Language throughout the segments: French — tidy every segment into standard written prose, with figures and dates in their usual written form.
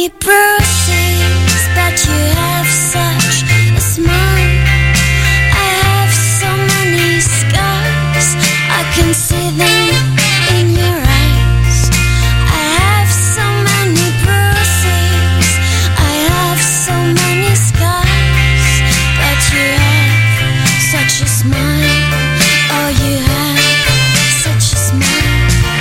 many bruises, but you have such a smile. I have so many scars, I can see them in your eyes. I have so many bruises, I have so many scars, but you have such a smile. Oh, you have such a smile.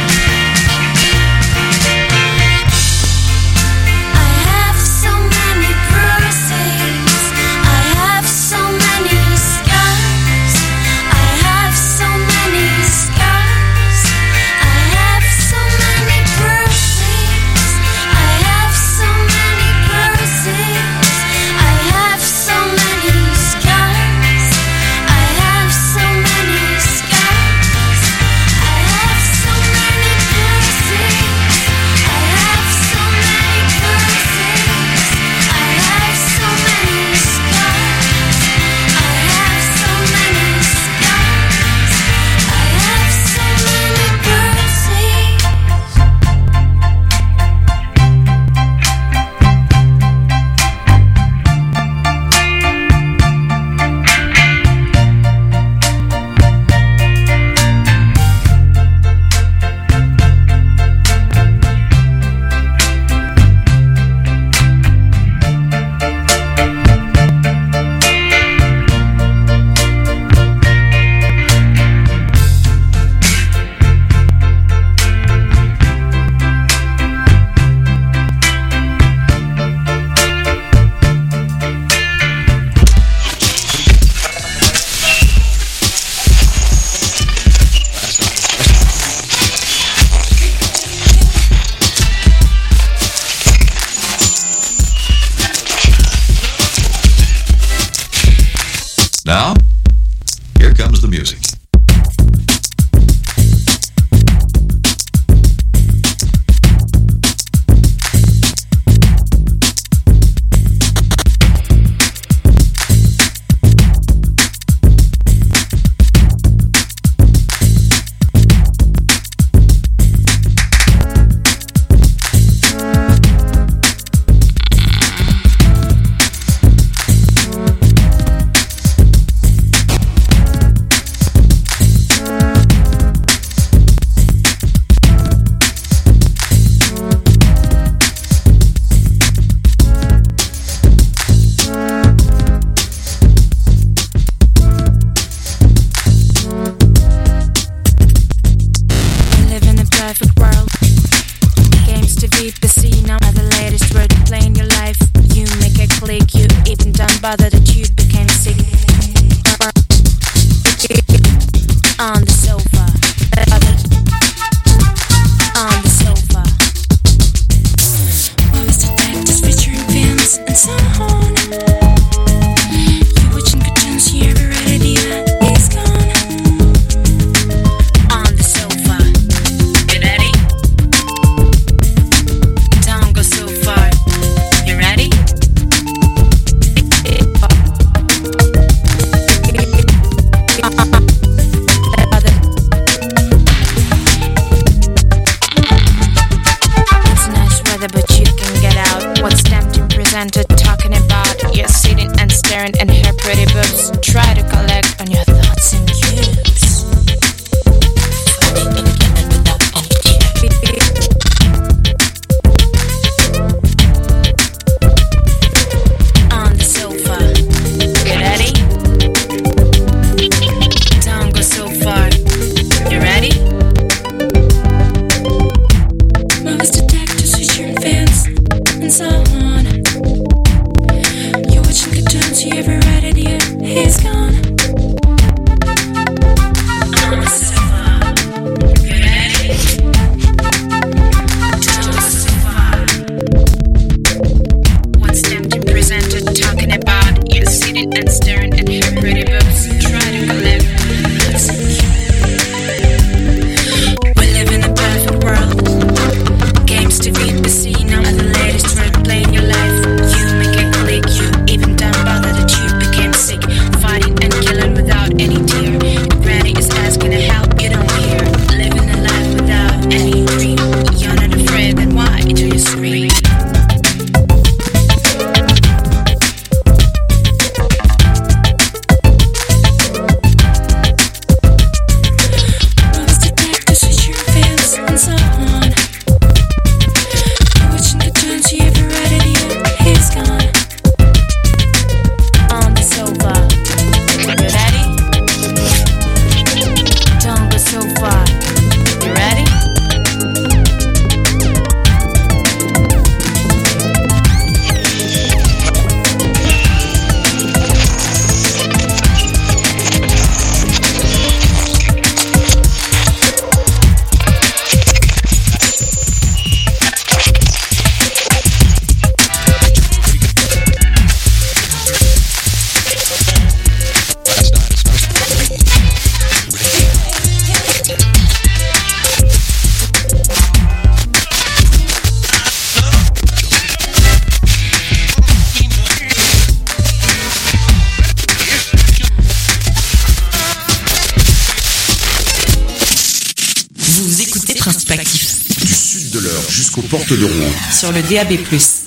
Now, here comes the music. Bother that you became sick on the sofa, on the sofa. Always the practice featuring films and so on. You watching cartoons, you ever read idea is gone. On the sofa, you ready? Don't go so far. You ready? It's nice weather, but you can get out. What's tempting presenter talking about? You're sitting and staring at her pretty boobs. Try to collect on your thoughts and cubes. On the sofa, you ready? Don't go so far. You ready? Movies, detectives, featuring fans, and so on. l'heure jusqu'aux portes de Rouen. Sur le DAB+.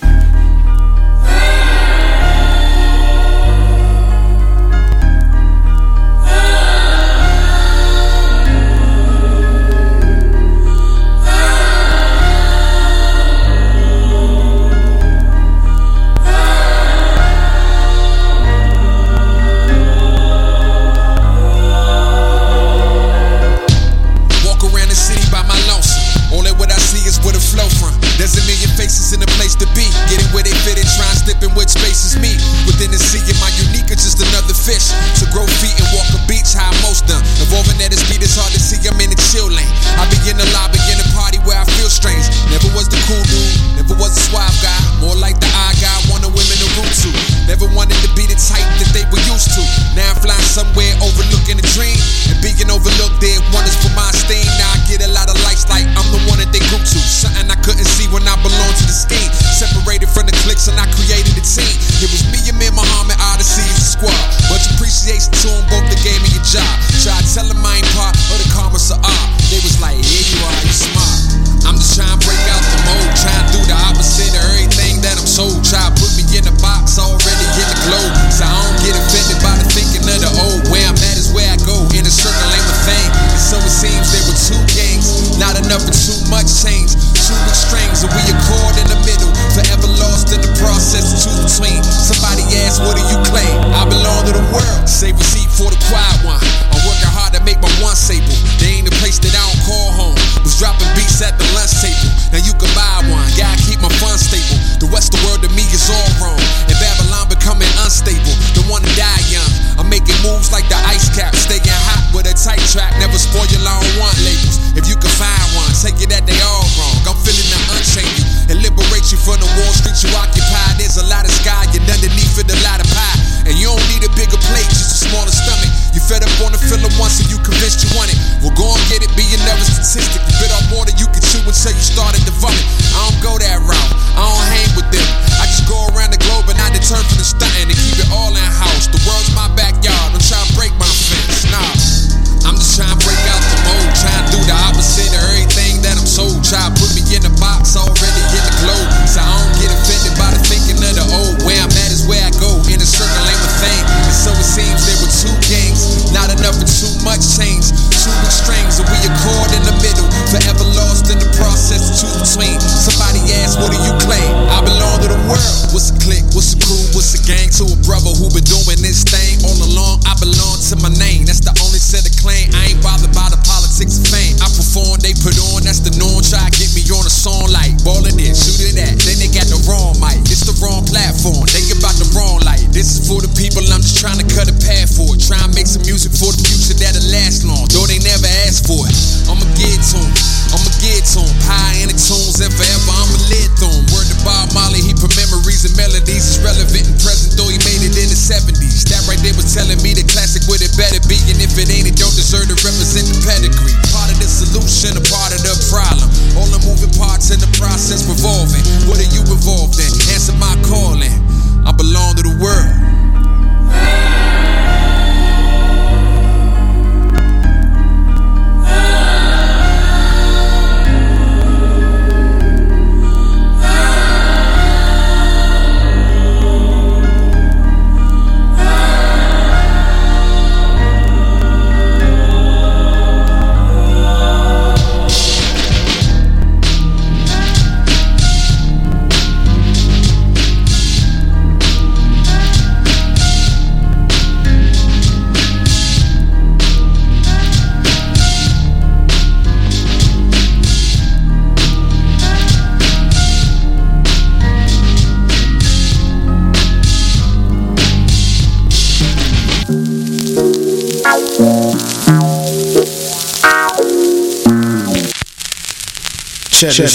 Check this.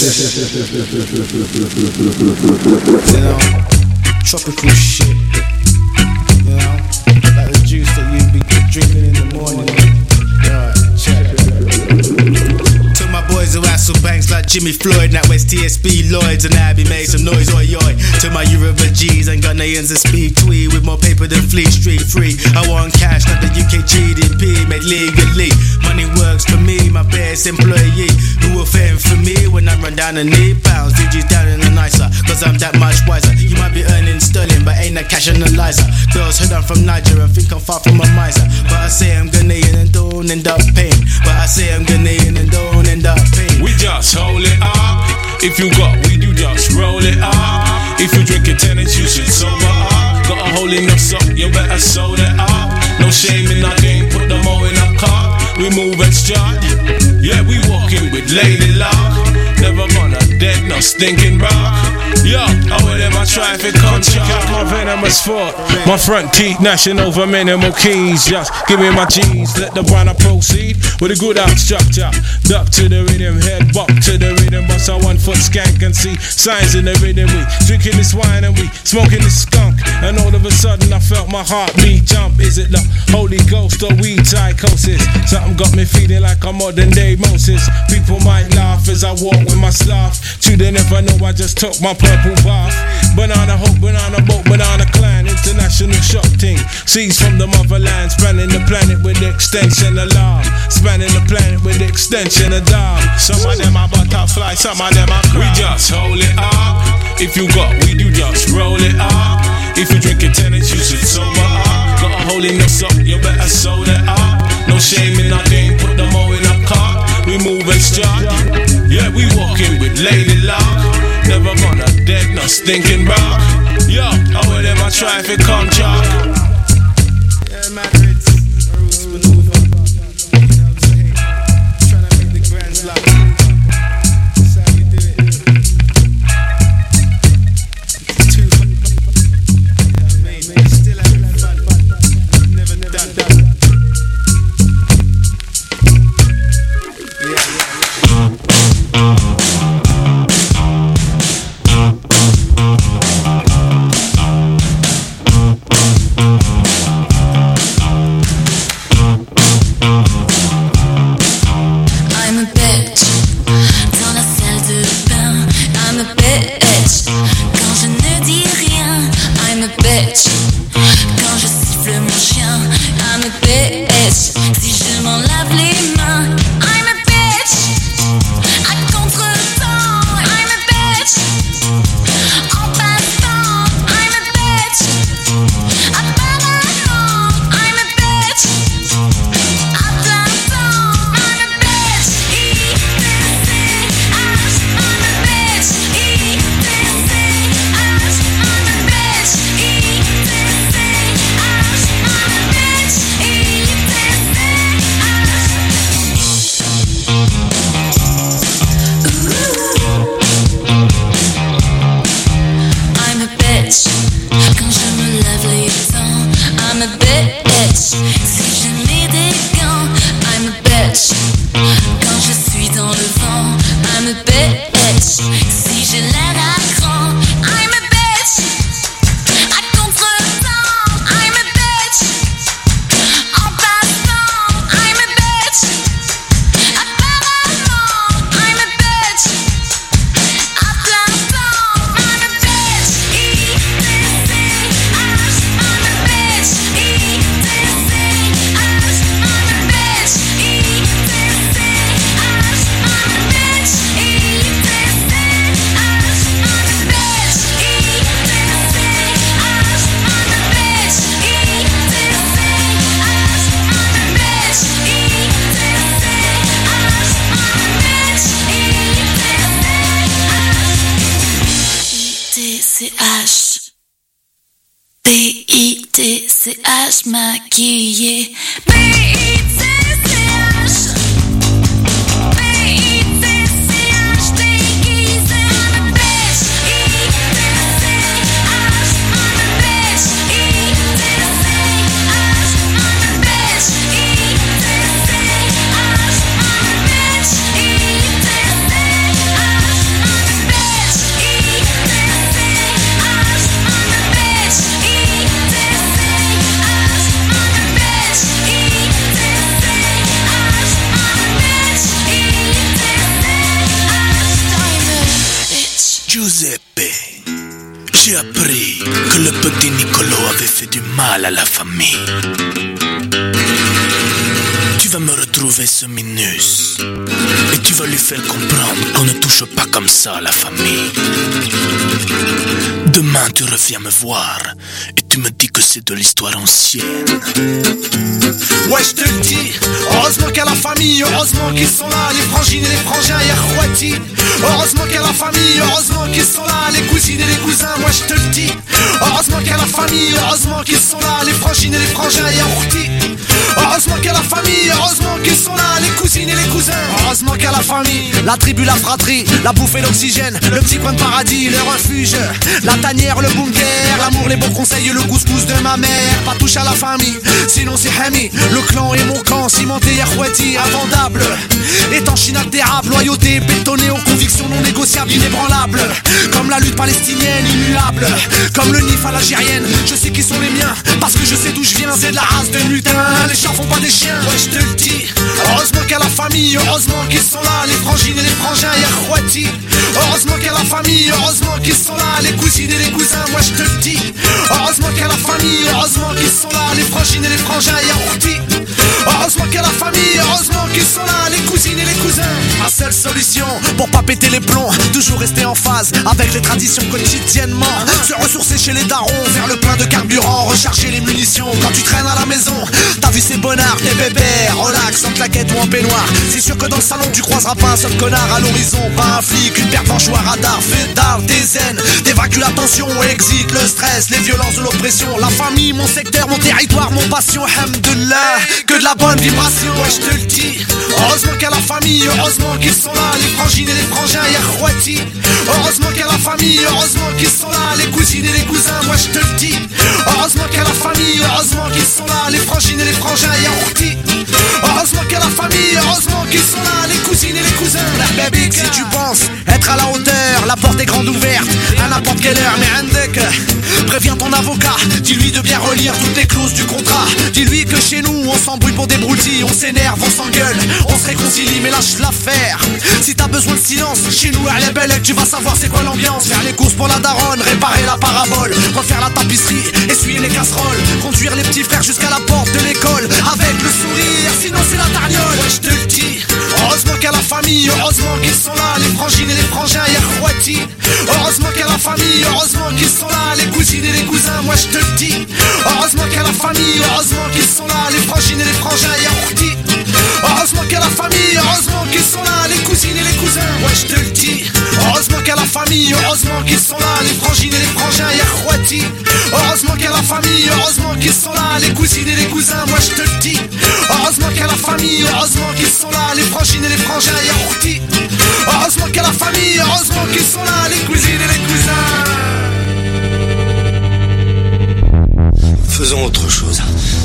You know, tropical shit. You know, like the juice that you be drinking in the morning. Check. To my boy boys who hassle banks like Jimmy Floyd, that West TSB Lloyds, and Abby made some noise, oi oi. To my Yoruba G's and Ghanaians that speak Twee with more paper than Fleet Street Free. I want cash, not the UK GDP made legally. Money works for me, my best employee. Who will fend for me when I run down and need pounds? DG's down in the nicer, cause I'm that much wiser. You might be earning sterling, but ain't that cash analyzer. Girls heard I'm from Niger and think I'm far from a miser. But I say I'm Ghanaian and don't end up paying. But I say I'm Ghanaian and don't end up paying. We just hold it up. If you got weed, you just roll it up. If you drink it tenants, you should sober up. Got a hole in your sock, you better sew it up. No shame in our game, put them all in a car. We move and strut. Yeah, we walking with lady luck. Never gonna dead, no stinking rock. Yo, I will never try if it can't check out my venomous foot. My front teeth gnashing over minimal keys. Just give me my G's, let the runner proceed with a good out structure. Duck to the rhythm, head bop to the rhythm. Bust a 1 foot skank and see signs in the rhythm. We drinking this wine and we smoking this skunk. And all of a sudden I felt my heartbeat jump. Is it the Holy Ghost or weed psychosis? Something got me feeling like a modern day Moses. People might laugh as I walk with my staff. True, they never know I just took my purple bath. Banana hope, banana boat, banana clan. International shop team. Seeds from the motherland. Spanning the planet with the extension alarm. Spanning the planet with the extension of dime. Some of them are butterfly, some of them are crab. We just hold it up. If you got weed, you just roll it up. If you drink it tenants, you should sober up. Got a hole in your sock, you better sew that up. No shame in our game, put them all in a cart. We move and strut. Yeah, we walking with lady luck. Never gonna dead, no stinking rock. Yo, I will never try if it can't chalk. Yeah, Madrid, roots maneuver. Trying to make the grand slap. That's how we do it. Too fun. Yeah, I mean, still having fun. Never done. Quand je siffle mon chien, I'm a bitch. Si je m'en lave les mains, I'm a bitch. À contre-temps, I'm a bitch. En passant, I'm a bitch. Apparemment, I'm a bitch. À plein temps, I'm a bitch. I-T-C-H, I'm a bitch. I-T-C-H, I'm a bitch. Quand je me lave les dents, I'm a bitch. Si je mets des gants, I'm a bitch. Quand je suis dans le vent, I'm a bitch. Si j'ai l'air à cran, I'm a bitch. À contre-temps, I'm a bitch. En passant, I'm a bitch. Apparemment, I'm a bitch. À plein temps, I'm a bitch. I-T-C-H, I'm a bitch. I-T-C-H, I'm a bitch. I-T-C-H, I'm a bitch. B-I-T-C-H, maquillé. B-I-T-C-H. B-I-T-C-H, déguisé. I'm a bitch. I-T-C-H, I'm a bitch. I-T-C-H, I'm a bitch. I-T-C-H, I'm a bitch. I-T-C-H, I'm a bitch. Giuseppe, j'ai appris que le petit Niccolo avait fait du mal à la famille. Tu vas me retrouver ce Minus et tu vas lui faire comprendre qu'on ne touche pas comme ça à la famille. Demain tu reviens me voir et tu me dis que c'est de l'histoire ancienne. Ouais, je te le dis, heureusement qu'il y a la famille, heureusement qu'ils sont là, les frangines et les frangins, y'a Khouati. Heureusement qu'il y a la famille, heureusement qu'ils sont là, les cousines et les cousins, moi je te le dis. Heureusement qu'il y a la famille, heureusement qu'ils sont là, les frangines et les frangins, y'a Khouati. Heureusement qu'il y a la famille, heureusement qu'ils sont là, les cousines et les cousins. Heureusement qu'il y a la famille, la tribu, la fratrie, la bouffe et l'oxygène, le petit coin de paradis, le refuge, la tanière, le bunker, l'amour, les bons conseils, le couscous de ma mère. Pas touche à la famille, sinon c'est Hami. Le clan est mon camp, cimenté, Khouati, invendable, étanche, inaltérable, loyauté, bétonné aux convictions non négociables, inébranlables. Comme la lutte palestinienne, immuable, comme le Nif à l'algérienne. Je sais qui sont les miens, parce que je sais d'où je viens, c'est de la race de mutin. Les chiens font pas des chiens, ouais je te le dis. Heureusement qu'il y a la famille, heureusement qu'ils sont là, les frangines et les frangins, y'a Khouati. Heureusement qu'il y a la famille, heureusement qu'ils sont là, les cousines et les cousins, moi je te le dis. Heureusement qu'il y a la famille, heureusement qu'ils sont là, les frangines et les frangins, y'a Khouati. Heureusement qu'il y a la famille, heureusement qu'ils sont là, les cousines et les cousins. Ma seule solution pour pas péter les plombs, toujours rester en phase avec les traditions quotidiennement. Se ressourcer chez les darons, faire le plein de carburant, recharger les munitions quand tu traînes à la maison. T'as vu ces bonnards, des bébés, relax, en claquette ou en peignoir. C'est sûr que dans le salon tu croiseras pas un seul connard à l'horizon. Pas un flic, une paire de vanchoirs, radar, fait d'art, des zen. T'évacues la tension, exit le stress, les violences de l'oppression. La famille, mon secteur, mon territoire, mon passion, hamdullah, que de la bonne vibration. Ouais je te le dis, heureusement qu'il y a la famille, heureusement qu'ils sont là, les frangines et les frangins, y'a Khouati. Heureusement qu'il y a la famille, heureusement qu'ils sont là, les cousines et les cousins, moi je te le dis. Heureusement qu'il y a la famille, heureusement qu'ils sont là, les frangines et les frangins, y'a Khouati. Heureusement qu'il y a la famille, heureusement qu'ils sont là, les cousines et les cousins. Baby, si tu penses être à la hauteur, la porte est grande ouverte à n'importe quelle heure, mais Andek, préviens ton avocat, dis-lui de bien relire toutes les clauses du contrat. Dis-lui que chez nous on s'embrouille pour des broutilles, on s'énerve, on s'engueule, on se réconcilie, mais lâche l'affaire. Si t'as besoin de silence, chez nous à la belle, tu vas savoir c'est quoi l'ambiance. Faire les courses pour la daronne, réparer la parabole, refaire la tapisserie, essuyer les casseroles, conduire les petits frères jusqu'à la porte de l'école avec le sourire, sinon c'est la tarniole. Ouais, je te le dis, heureusement qu'il y a la famille, heureusement qu'ils sont là, les frangines et les frangins, y'a Khouati. Heureusement qu'il y a la famille, heureusement qu'ils sont là, les cousines et les cousins, moi je te le dis. Heureusement qu'il y a la famille, heureusement qu'ils sont là, les frangines et les frangins, y'a Khouati. Heureusement qu'il y a la famille, heureusement qu'ils sont là, les cousines et les cousins, ouais je te le dis. Heureusement qu'il y a la famille, heureusement qu'ils sont là, les frangines et les frangins, y'a Khouati. Heureusement qu'il y a la famille, heureusement qu'ils sont là, les cousines et les cousins, moi je te le dis. Heureusement qu'il y a la famille, heureusement qu'ils sont là, les frangines et les frangins, y'a Khouati. Heureusement qu'il y a la famille, heureusement qu'ils sont là, les cousines et les cousins. Faisons autre chose.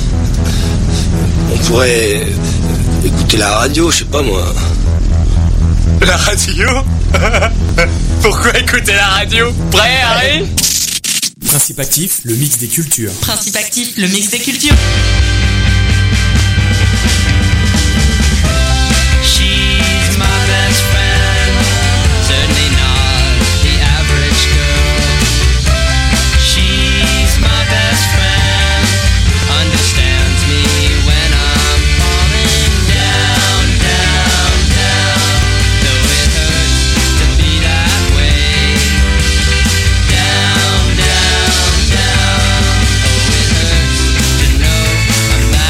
On pourrait écouter la radio, je sais pas moi. La radio? Pourquoi écouter la radio? Prêt, Harry? Principe actif, le mix des cultures. Principe actif, le mix des cultures. She's my best friend, certainly not the average girl. She's my best friend, understands me when I'm falling down, down, down. Though it hurts to be that way. Down, down, down. Oh, it hurts to know I'm not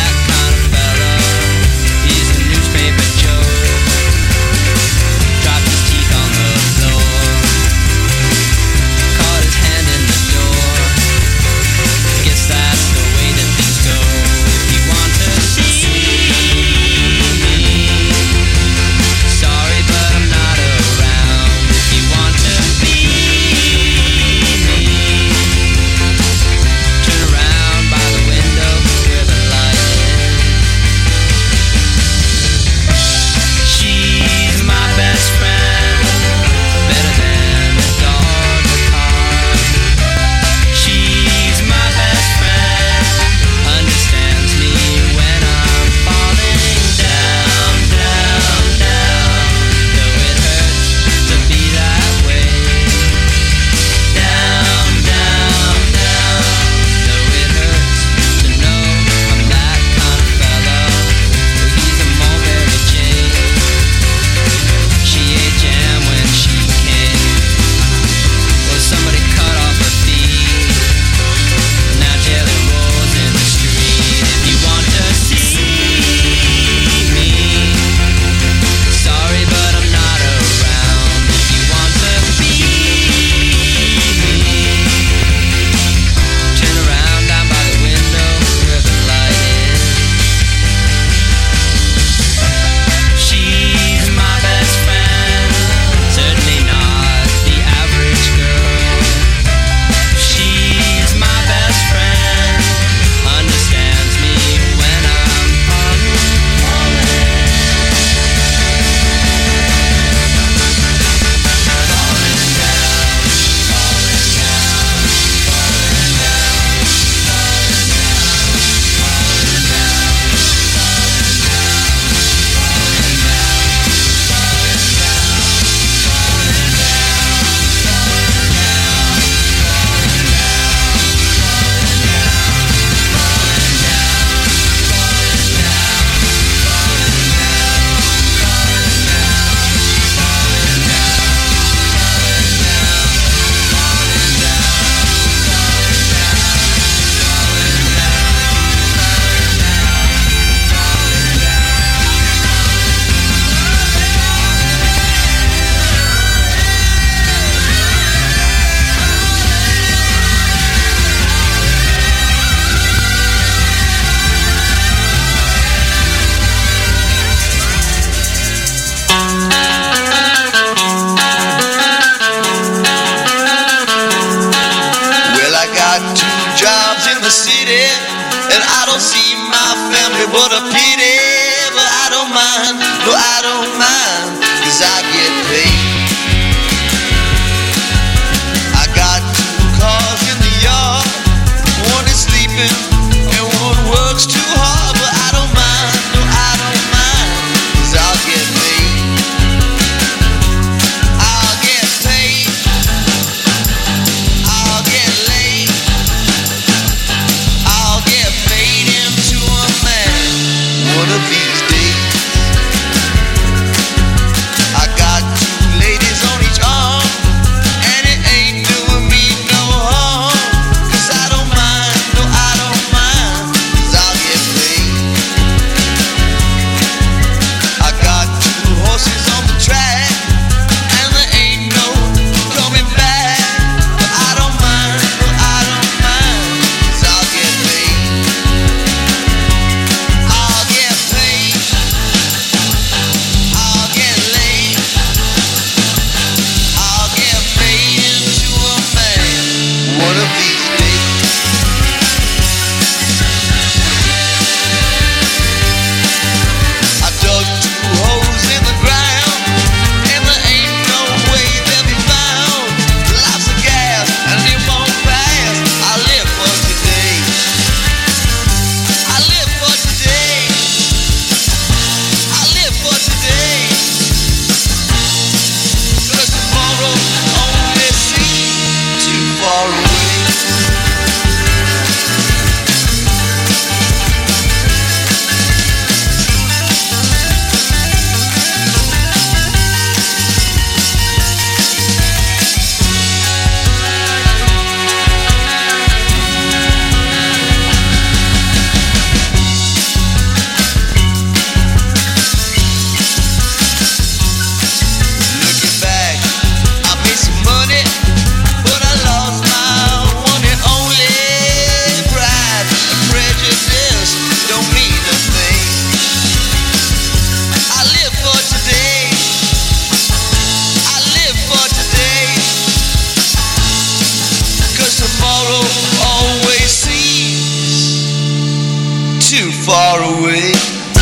What a pity, but I don't mind. No, I don't mind, 'cause I get paid. I got 2 cars in the yard. One is sleeping and one works too hard. But I don't mind, no, I don't mind, 'cause I'll get paid. I'll get paid. I'll get laid. I'll get made into a man one of these days. I got 2 ladies on each arm, and it ain't doing me no harm, 'cause I don't mind, no, I don't mind, 'cause I'll get paid. I got 2 horses on the track, and there ain't no coming back, but I don't mind, no, I don't mind, 'cause I'll get paid. I'll get paid. I'll get laid. I'll get made into a man one of these days. I dug 2 holes in the ground, and there ain't no way they'll be found. Lots of gas, and it won't pass. I live for today. I live for today. I live for today. 'Cause tomorrow only seems too far away. Looking back, I made some money, but I lost my one and only. Pride and prejudice don't mean a thing. I live for today. I live for today. 'Cause tomorrow always seems too far away.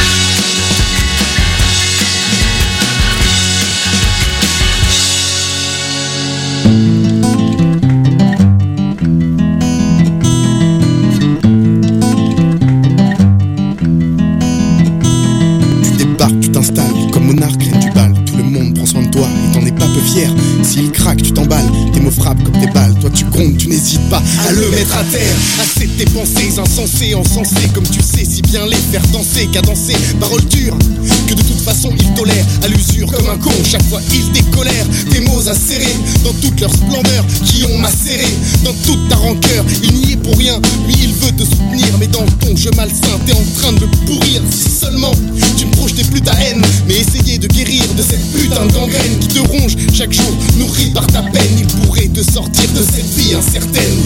Tu débarques, tu t'installes comme monarque, reine du bal. Tout le monde prend soin de toi et t'en es pas peu fier. S'il craque, tu t'emballes, tes mots frappent comme des balles. Toi tu comptes, tu n'hésites pas à le mettre à terre. Assez de tes pensées insensées, encensées, comme tu sais si bien les faire danser, cadencer, paroles dures, que de toute façon il tolère à l'usure comme un con. Chaque fois il décolère, tes mots acérés dans toute leur splendeur qui ont macéré dans toute ta rancœur. Il n'y est pour rien, lui il veut te soutenir, mais dans ton jeu malsain t'es en train de le pourrir. Si seulement tu ne projetais plus ta haine, mais essayais de guérir de cette putain de gangrène qui te ronge chaque jour, nourri par ta peine. Il pourrait te sortir de cette vie incertaine.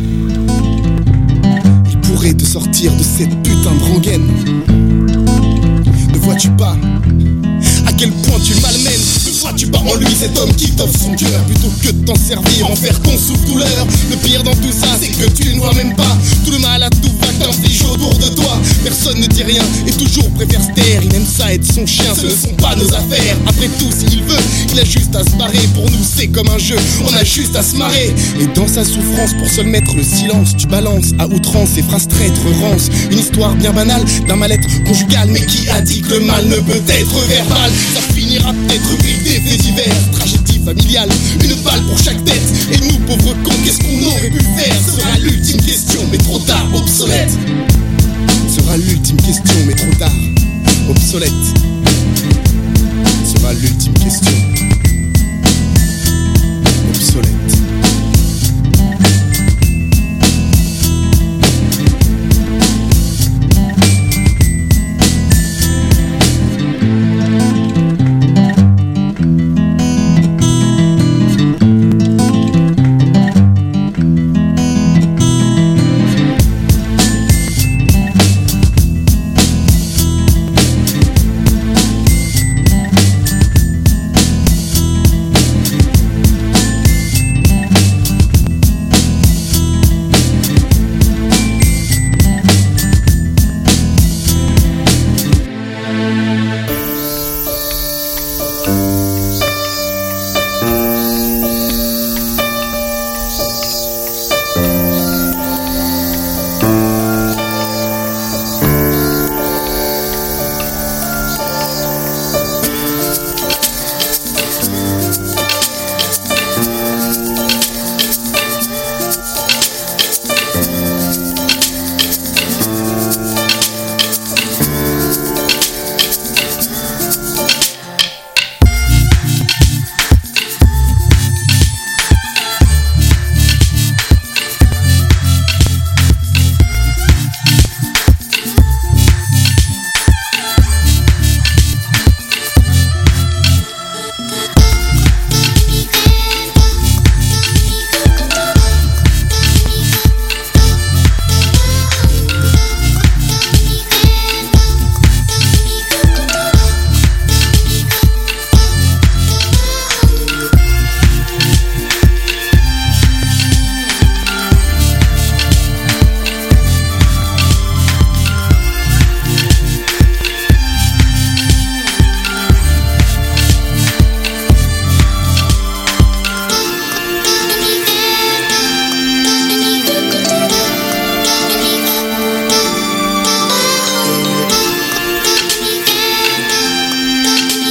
Il pourrait te sortir de cette putain de rengaine. Ne vois-tu pas à quel point tu le malmènes? Ne vois-tu pas en lui cet homme qui t'offre son cœur plutôt que de t'en servir, en faire ton souffle-douleur? Le pire dans tout ça, c'est que tu ne vois même pas tout le mal à tout va que t'infliges autour de toi. Personne ne dit rien et toujours préfère se taire. Il aime ça être son chien, ce ne sont pas nos affaires. Après tout, s'il veut, il a juste à se barrer. Pour nous, c'est comme un jeu, on a juste à se marrer. Et dans sa souffrance, pour seul mettre le silence, tu balances à outrance ces phrases traîtres rances. Une histoire bien banale d'un mal-être conjugal, mais qui a dit que le mal ne peut être verbal? Ça finira peut-être vite des faits divers, tragédie familiale, une balle pour chaque tête. Et nous, pauvres cons, qu'est-ce qu'on aurait pu faire? Sera l'ultime question, mais trop tard, obsolète. Sera l'ultime question, mais trop tard, obsolète. Sera l'ultime question.